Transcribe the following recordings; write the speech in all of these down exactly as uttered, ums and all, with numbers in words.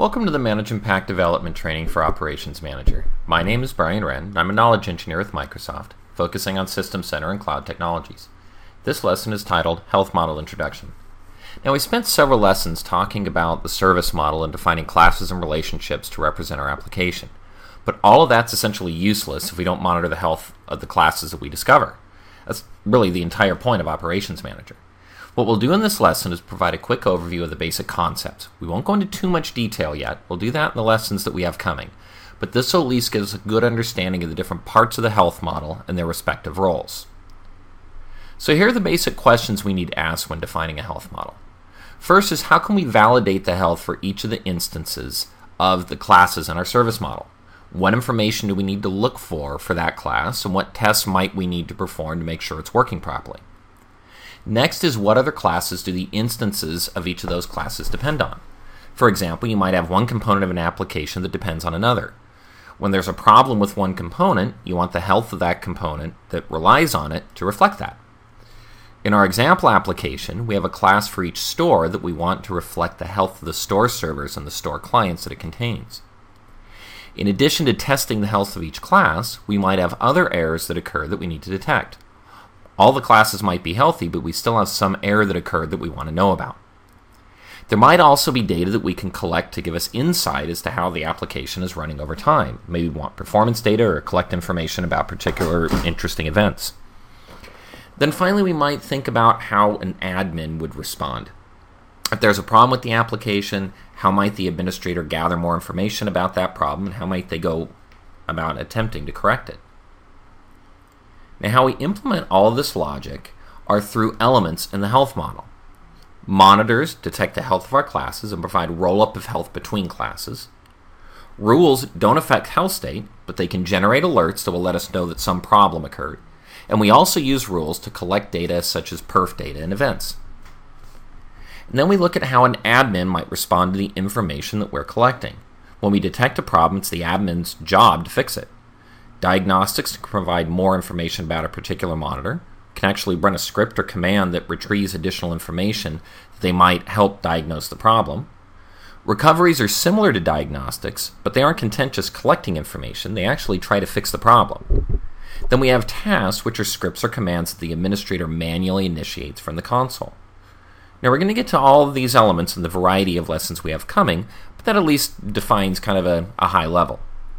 Welcome to the Manage Impact Development Training for Operations Manager. My name is Brian Wren, and I'm a knowledge engineer with Microsoft, focusing on System Center and cloud technologies. This lesson is titled Health Model Introduction. Now, we spent several lessons talking about the service model and defining classes and relationships to represent our application. But all of that's essentially useless if we don't monitor the health of the classes that we discover. That's really the entire point of Operations Manager. What we'll do in this lesson is provide a quick overview of the basic concepts. We won't go into too much detail yet. We'll do that in the lessons that we have coming. But this will at least give us a good understanding of the different parts of the health model and their respective roles. So here are the basic questions we need to ask when defining a health model. First is, how can we validate the health for each of the instances of the classes in our service model? What information do we need to look for for that class, and what tests might we need to perform to make sure it's working properly? Next is, what other classes do the instances of each of those classes depend on? For example, you might have one component of an application that depends on another. When there's a problem with one component, you want the health of that component that relies on it to reflect that. In our example application, we have a class for each store that we want to reflect the health of the store servers and the store clients that it contains. In addition to testing the health of each class, we might have other errors that occur that we need to detect. All the classes might be healthy, but we still have some error that occurred that we want to know about. There might also be data that we can collect to give us insight as to how the application is running over time. Maybe we want performance data or collect information about particular interesting events. Then finally, we might think about how an admin would respond. If there's a problem with the application, how might the administrator gather more information about that problem, and how might they go about attempting to correct it? Now, how we implement all of this logic are through elements in the health model. Monitors detect the health of our classes and provide roll-up of health between classes. Rules don't affect health state, but they can generate alerts that will let us know that some problem occurred. And we also use rules to collect data such as perf data and events. And then we look at how an admin might respond to the information that we're collecting. When we detect a problem, it's the admin's job to fix it. Diagnostics can provide more information about a particular monitor, can actually run a script or command that retrieves additional information that they might help diagnose the problem. Recoveries are similar to diagnostics, but they aren't content just collecting information. They actually try to fix the problem. Then we have tasks, which are scripts or commands that the administrator manually initiates from the console. Now, we're going to get to all of these elements in the variety of lessons we have coming, but that at least defines kind of a, a high level.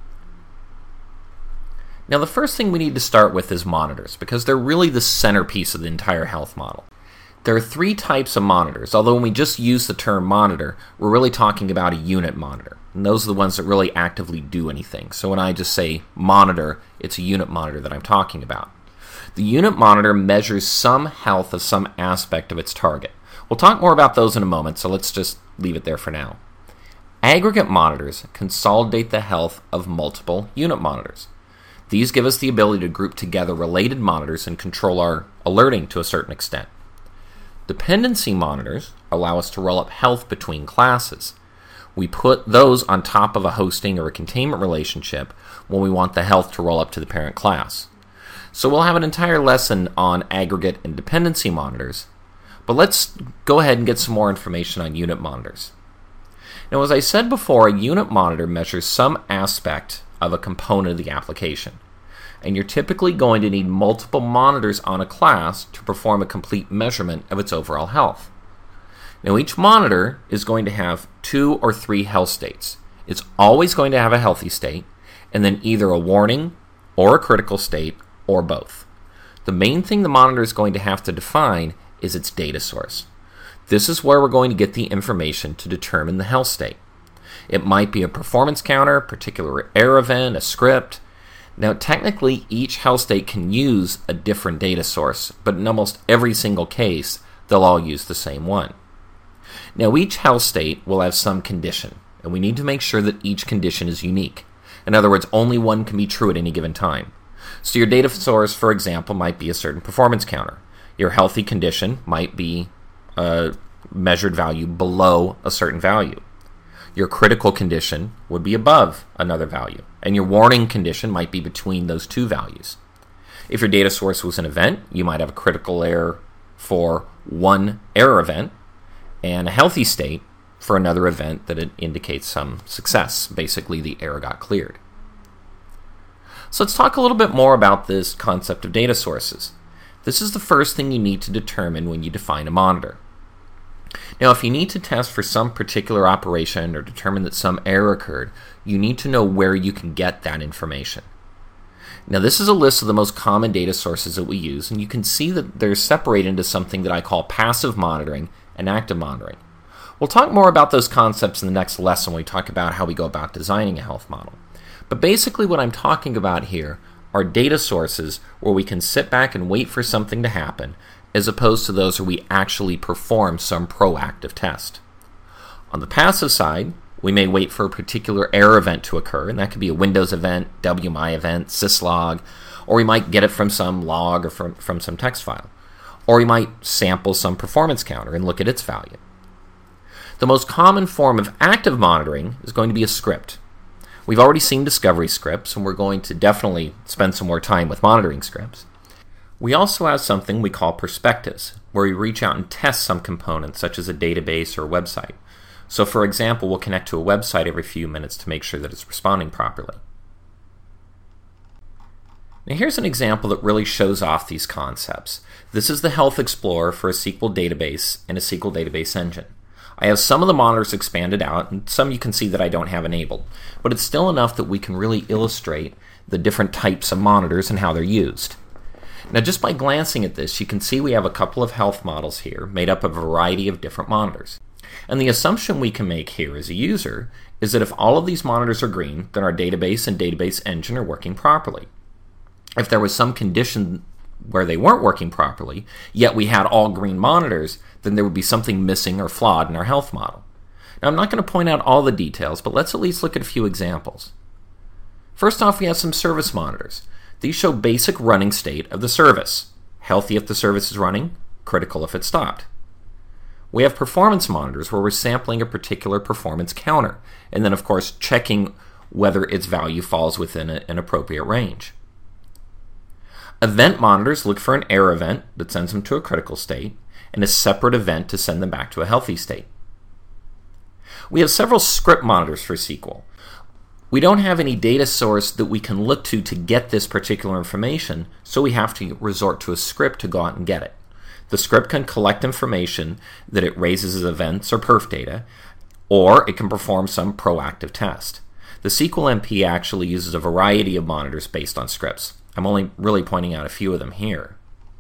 Now, the first thing we need to start with is monitors, because they're really the centerpiece of the entire health model. There are three types of monitors, although when we just use the term monitor, we're really talking about a unit monitor. And those are the ones that really actively do anything. So when I just say monitor, it's a unit monitor that I'm talking about. The unit monitor measures some health of some aspect of its target. We'll talk more about those in a moment, so let's just leave it there for now. Aggregate monitors consolidate the health of multiple unit monitors. These give us the ability to group together related monitors and control our alerting to a certain extent. Dependency monitors allow us to roll up health between classes. We put those on top of a hosting or a containment relationship when we want the health to roll up to the parent class. So we'll have an entire lesson on aggregate and dependency monitors, but let's go ahead and get some more information on unit monitors. Now, as I said before, a unit monitor measures some aspect of a component of the application, and you're typically going to need multiple monitors on a class to perform a complete measurement of its overall health. Now, each monitor is going to have two or three health states. It's always going to have a healthy state, and then either a warning or a critical state, or both. The main thing the monitor is going to have to define is its data source. This is where we're going to get the information to determine the health state. It might be a performance counter, a particular error event, a script. Now, technically, each health state can use a different data source, but in almost every single case, they'll all use the same one. Now, each health state will have some condition, and we need to make sure that each condition is unique. In other words, only one can be true at any given time. So your data source, for example, might be a certain performance counter. Your healthy condition might be a measured value below a certain value. Your critical condition would be above another value, and your warning condition might be between those two values. If your data source was an event, you might have a critical error for one error event and a healthy state for another event that it indicates some success. Basically, the error got cleared. So let's talk a little bit more about this concept of data sources. This is the first thing you need to determine when you define a monitor. Now, if you need to test for some particular operation or determine that some error occurred, you need to know where you can get that information. Now, this is a list of the most common data sources that we use, and you can see that they're separated into something that I call passive monitoring and active monitoring. We'll talk more about those concepts in the next lesson when we talk about how we go about designing a health model. But basically what I'm talking about here are data sources where we can sit back and wait for something to happen, as opposed to those where we actually perform some proactive test. On the passive side, we may wait for a particular error event to occur, and that could be a Windows event, W M I event, syslog, or we might get it from some log or from, from some text file. Or we might sample some performance counter and look at its value. The most common form of active monitoring is going to be a script. We've already seen discovery scripts, and we're going to definitely spend some more time with monitoring scripts. We also have something we call perspectives, where we reach out and test some components, such as a database or a website. So, for example, we'll connect to a website every few minutes to make sure that it's responding properly. Now, here's an example that really shows off these concepts. This is the Health Explorer for a S Q L database and a S Q L database engine. I have some of the monitors expanded out, and some you can see that I don't have enabled, but it's still enough that we can really illustrate the different types of monitors and how they're used. Now, just by glancing at this, you can see we have a couple of health models here made up of a variety of different monitors. And the assumption we can make here as a user is that if all of these monitors are green, then our database and database engine are working properly. If there was some condition where they weren't working properly, yet we had all green monitors, then there would be something missing or flawed in our health model. Now, I'm not going to point out all the details, but let's at least look at a few examples. First off, we have some service monitors. These show basic running state of the service. Healthy if the service is running, critical if it stopped. We have performance monitors where we're sampling a particular performance counter, and then of course checking whether its value falls within a, an appropriate range. Event monitors look for an error event that sends them to a critical state, and a separate event to send them back to a healthy state. We have several script monitors for S Q L. We don't have any data source that we can look to to get this particular information, so we have to resort to a script to go out and get it. The script can collect information that it raises as events or perf data, or it can perform some proactive test. The S Q L M P actually uses a variety of monitors based on scripts. I'm only really pointing out a few of them here.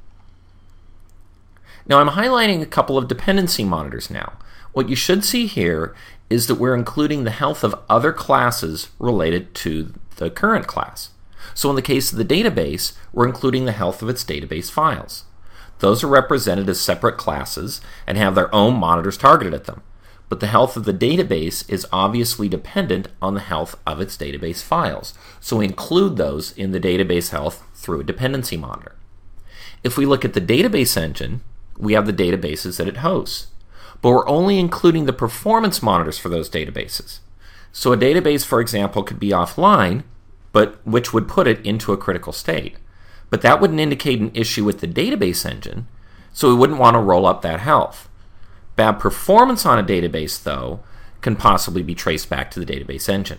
Now, I'm highlighting a couple of dependency monitors now. What you should see here is that we're including the health of other classes related to the current class. So in the case of the database, we're including the health of its database files. Those are represented as separate classes and have their own monitors targeted at them. But the health of the database is obviously dependent on the health of its database files. So we include those in the database health through a dependency monitor. If we look at the database engine, we have the databases that it hosts. But we're only including the performance monitors for those databases. So a database, for example, could be offline, but which would put it into a critical state. But that wouldn't indicate an issue with the database engine, so we wouldn't want to roll up that health. Bad performance on a database, though, can possibly be traced back to the database engine.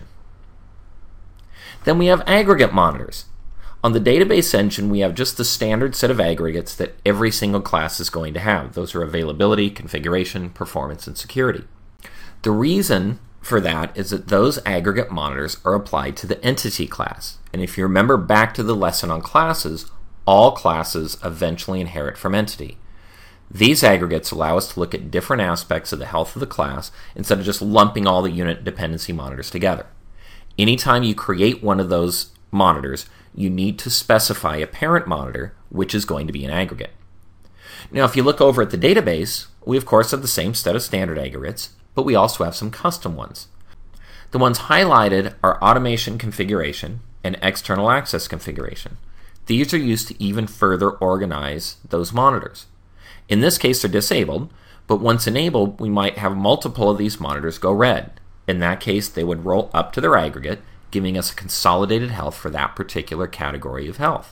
Then we have aggregate monitors. On the database engine, we have just the standard set of aggregates that every single class is going to have. Those are availability, configuration, performance, and security. The reason for that is that those aggregate monitors are applied to the entity class. And if you remember back to the lesson on classes, all classes eventually inherit from entity. These aggregates allow us to look at different aspects of the health of the class instead of just lumping all the unit dependency monitors together. Anytime you create one of those monitors, you need to specify a parent monitor, which is going to be an aggregate. Now, if you look over at the database, we of course have the same set of standard aggregates, but we also have some custom ones. The ones highlighted are automation configuration and external access configuration. These are used to even further organize those monitors. In this case, they're disabled, but once enabled, we might have multiple of these monitors go red. In that case, they would roll up to their aggregate, giving us a consolidated health for that particular category of health.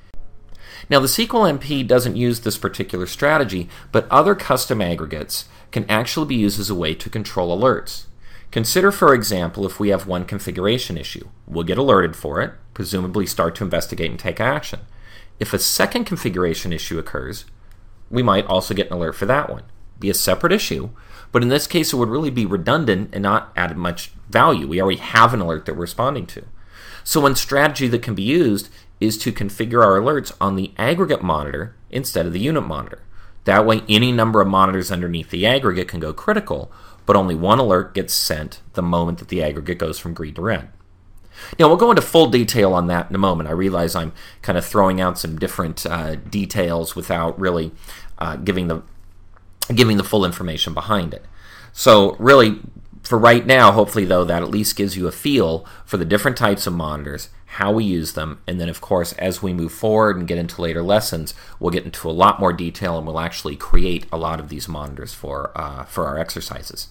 Now, the S Q L M P doesn't use this particular strategy, but other custom aggregates can actually be used as a way to control alerts. Consider, for example, if we have one configuration issue. We'll get alerted for it, presumably start to investigate and take action. If a second configuration issue occurs, we might also get an alert for that one. Be a separate issue, but in this case it would really be redundant and not add much value. We already have an alert that we're responding to. So one strategy that can be used is to configure our alerts on the aggregate monitor instead of the unit monitor. That way any number of monitors underneath the aggregate can go critical, but only one alert gets sent the moment that the aggregate goes from green to red. Now, we'll go into full detail on that in a moment. I realize I'm kind of throwing out some different uh, details without really uh, giving the giving the full information behind it. So really, for right now, hopefully, though, that at least gives you a feel for the different types of monitors, how we use them, and then, of course, as we move forward and get into later lessons, we'll get into a lot more detail and we'll actually create a lot of these monitors for, uh, for our exercises.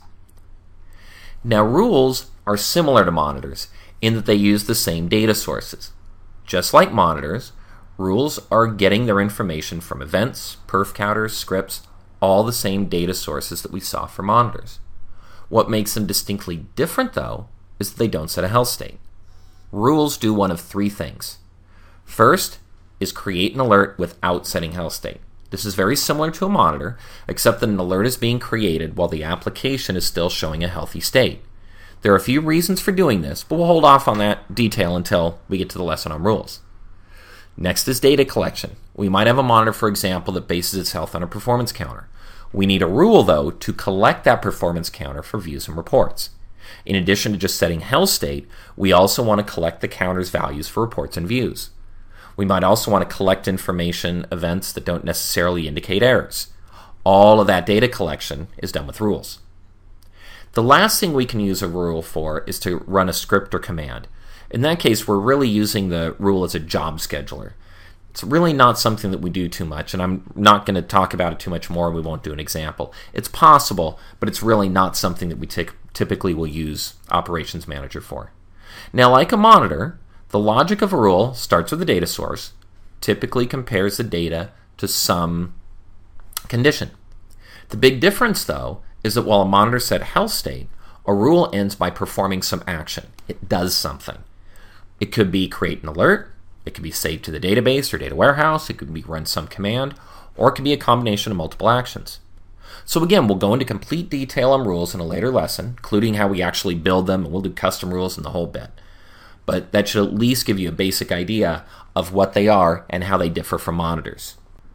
Now, rules are similar to monitors in that they use the same data sources. Just like monitors, rules are getting their information from events, perf counters, scripts, all the same data sources that we saw for monitors. What makes them distinctly different, though, is that they don't set a health state. Rules do one of three things. First is create an alert without setting health state. This is very similar to a monitor, except that an alert is being created while the application is still showing a healthy state. There are a few reasons for doing this, but we'll hold off on that detail until we get to the lesson on rules. Next is data collection. We might have a monitor, for example, that bases its health on a performance counter. We need a rule, though, to collect that performance counter for views and reports. In addition to just setting health state, we also want to collect the counter's values for reports and views. We might also want to collect information events that don't necessarily indicate errors. All of that data collection is done with rules. The last thing we can use a rule for is to run a script or command. In that case, we're really using the rule as a job scheduler. It's really not something that we do too much, and I'm not going to talk about it too much more, and we won't do an example. It's possible, but it's really not something that we t- typically will use Operations Manager for. Now, like a monitor, the logic of a rule starts with a data source, typically compares the data to some condition. The big difference, though, is that while a monitor set health state, a rule ends by performing some action. It does something. It could be create an alert, it could be saved to the database or data warehouse, it could be run some command, or it could be a combination of multiple actions. So again, we'll go into complete detail on rules in a later lesson, including how we actually build them, and we'll do custom rules and the whole bit. But that should at least give you a basic idea of what they are and how they differ from monitors.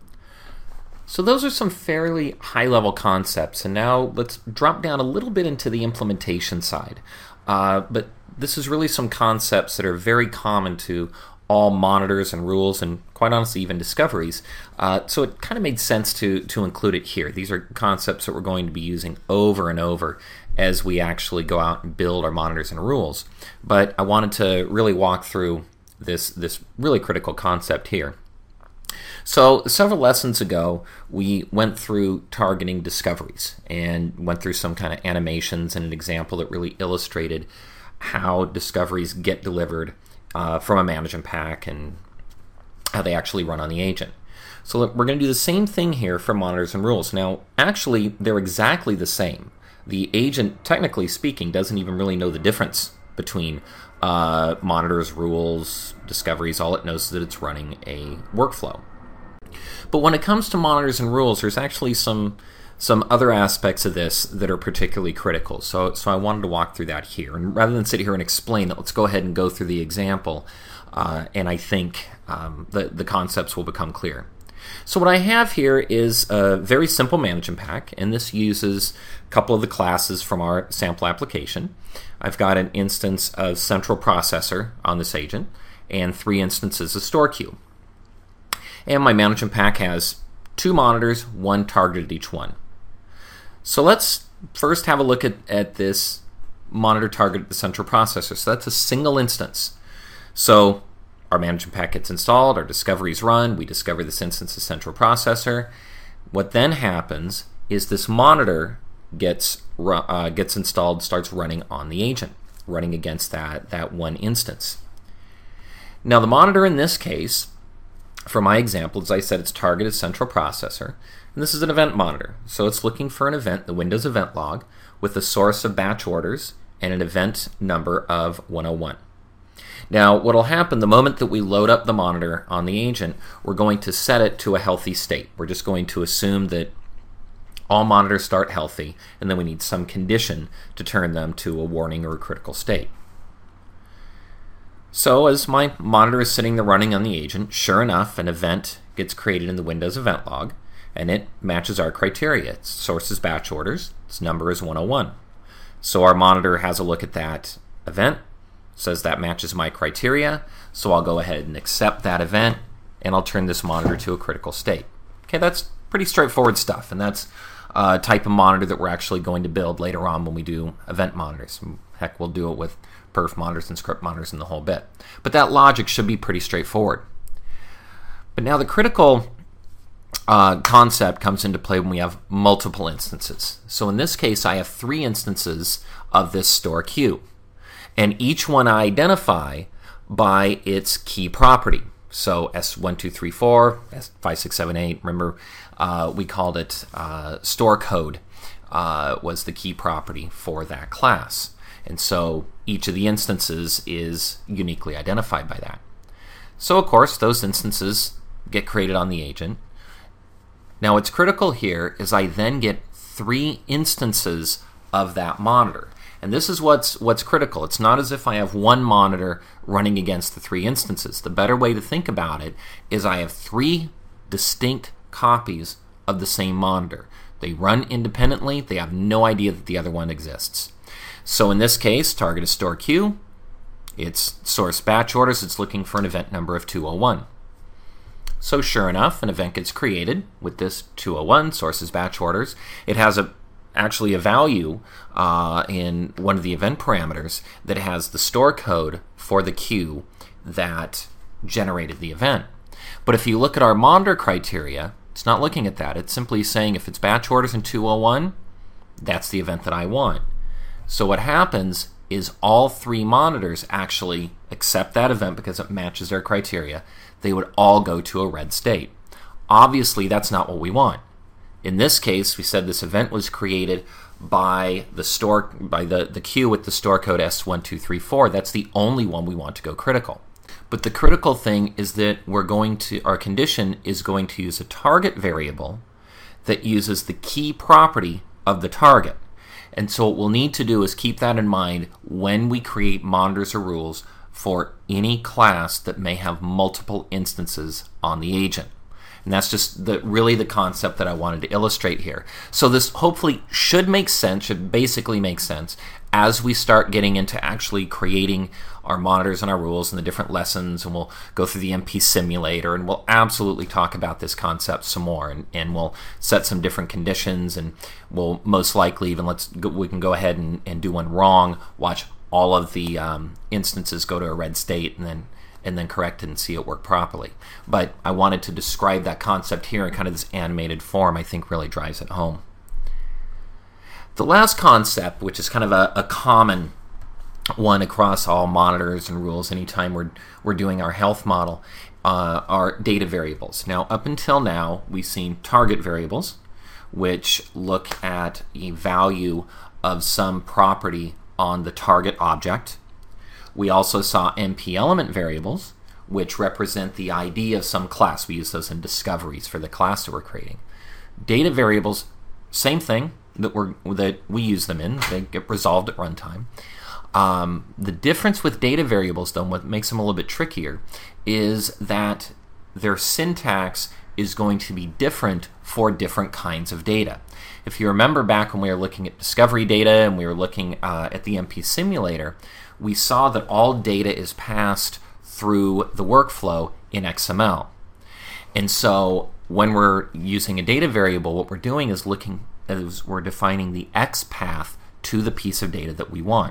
So those are some fairly high-level concepts, and now let's drop down a little bit into the implementation side. Uh, but this is really some concepts that are very common to all monitors and rules, and quite honestly even discoveries. Uh, so it kind of made sense to, to include it here. These are concepts that we're going to be using over and over as we actually go out and build our monitors and rules. But I wanted to really walk through this, this really critical concept here. So several lessons ago, we went through targeting discoveries and went through some kind of animations and an example that really illustrated how discoveries get delivered uh, from a management pack and how they actually run on the agent. So we're going to do the same thing here for monitors and rules. Now, actually, they're exactly the same. The agent, technically speaking, doesn't even really know the difference between uh, monitors, rules, discoveries. All it knows is that it's running a workflow. But when it comes to monitors and rules, there's actually some some other aspects of this that are particularly critical. So, so I wanted to walk through that here. And rather than sit here and explain it, let's go ahead and go through the example. Uh, and I think um, the, the concepts will become clear. So what I have here is a very simple management pack, and this uses a couple of the classes from our sample application. I've got an instance of central processor on this agent, and three instances of store queue. And my management pack has two monitors, one target at each one. So let's first have a look at, at this monitor target at the central processor. So that's a single instance. So our management pack gets installed, our discoveries run, we discover this instance of central processor. What then happens is this monitor gets uh, gets installed, starts running on the agent, running against that, that one instance. Now the monitor in this case for my example, as I said, its target is central processor, and this is an event monitor. So it's looking for an event, the Windows event log, with a source of batch orders and an event number of one oh one. Now, what will happen the moment that we load up the monitor on the agent, we're going to set it to a healthy state. We're just going to assume that all monitors start healthy, and then we need some condition to turn them to a warning or a critical state. So as my monitor is sitting there running on the agent, sure enough, an event gets created in the Windows event log, and it matches our criteria. Its source is batch orders, its number is one oh one. So our monitor has a look at that event, says that matches my criteria, so I'll go ahead and accept that event, and I'll turn this monitor to a critical state. Okay, that's pretty straightforward stuff, and that's a type of monitor that we're actually going to build later on when we do event monitors. Heck, we'll do it with perf monitors and script monitors and the whole bit. But that logic should be pretty straightforward. But now the critical uh, concept comes into play when we have multiple instances. So in this case, I have three instances of this store queue, and each one I identify by its key property. So S one two three four, S five six seven eight, remember uh, we called it uh, store code uh, was the key property for that class. And so each of the instances is uniquely identified by that. So of course those instances get created on the agent. Now what's critical here is I then get three instances of that monitor. And this is what's what's critical. It's not as if I have one monitor running against the three instances. The better way to think about it is I have three distinct copies of the same monitor. They run independently. They have no idea that the other one exists. So in this case, target is store queue. It's source batch orders. It's looking for an event number of two oh one. So sure enough, an event gets created with this two oh one, sources batch orders. It has a actually a value uh, in one of the event parameters that has the store code for the queue that generated the event. But if you look at our monitor criteria, it's not looking at that. It's simply saying if it's batch orders in two oh one, that's the event that I want. So what happens is all three monitors actually accept that event because it matches their criteria. They would all go to a red state. Obviously, that's not what we want. In this case, we said this event was created by the store by the, the queue with the store code S one two three four. That's the only one we want to go critical. But the critical thing is that we're going to our condition is going to use a target variable that uses the key property of the target. And so what we'll need to do is keep that in mind when we create monitors or rules for any class that may have multiple instances on the agent. And that's just the, really the concept that I wanted to illustrate here. So this hopefully should make sense, should basically make sense as we start getting into actually creating our monitors and our rules and the different lessons, and we'll go through the M P simulator, and we'll absolutely talk about this concept some more, and, and we'll set some different conditions, and we'll most likely even, let's go, we can go ahead and, and do one wrong, watch all of the um, instances go to a red state, and then and then correct it and see it work properly. But I wanted to describe that concept here in kind of this animated form. I think really drives it home. The last concept, which is kind of a, a common one across all monitors and rules anytime we're, we're doing our health model, uh, are data variables. Now, up until now, we've seen target variables, which look at a value of some property on the target object. We also saw M P element variables, which represent the I D of some class. We use those in discoveries for the class that we're creating. Data variables, same thing that we're that we use them in. They get resolved at runtime. Um, the difference with data variables, though, what makes them a little bit trickier, is that their syntax is going to be different for different kinds of data. If you remember back when we were looking at discovery data and we were looking uh, at the M P simulator, we saw that all data is passed through the workflow in X M L. And so when we're using a data variable, what we're doing is looking is we're defining the X path to the piece of data that we want.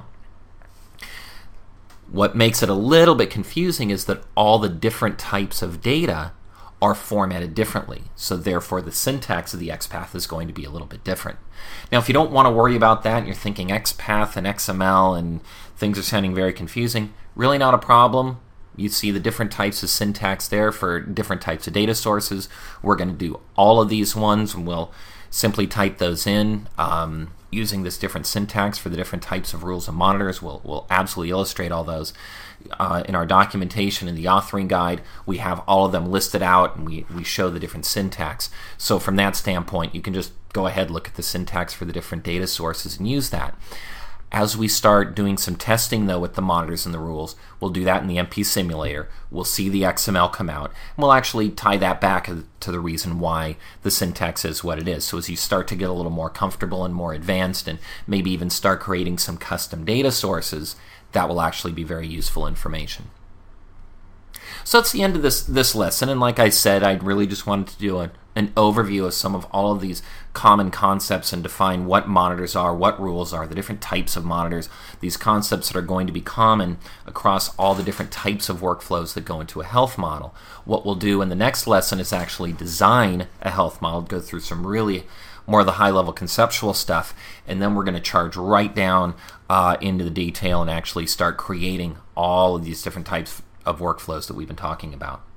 What makes it a little bit confusing is that all the different types of data are formatted differently. So therefore the syntax of the X path is going to be a little bit different. Now if you don't want to worry about that and you're thinking X path and X M L and things are sounding very confusing, really not a problem. You see the different types of syntax there for different types of data sources. We're going to do all of these ones, and we'll simply type those in um, using this different syntax for the different types of rules and monitors. We'll, we'll absolutely illustrate all those. Uh, in our documentation in the authoring guide, we have all of them listed out, and we, we show the different syntax. So from that standpoint, you can just go ahead, look at the syntax for the different data sources and use that. As we start doing some testing, though, with the monitors and the rules, we'll do that in the M P simulator. We'll see the X M L come out, and we'll actually tie that back to the reason why the syntax is what it is. So as you start to get a little more comfortable and more advanced, and maybe even start creating some custom data sources, that will actually be very useful information. So that's the end of this this lesson, and like I said, I really just wanted to do a, an overview of some of all of these common concepts and define what monitors are, what rules are, the different types of monitors, these concepts that are going to be common across all the different types of workflows that go into a health model. What we'll do in the next lesson is actually design a health model, go through some really more of the high-level conceptual stuff, and then we're going to charge right down uh, into the detail and actually start creating all of these different types of workflows that we've been talking about.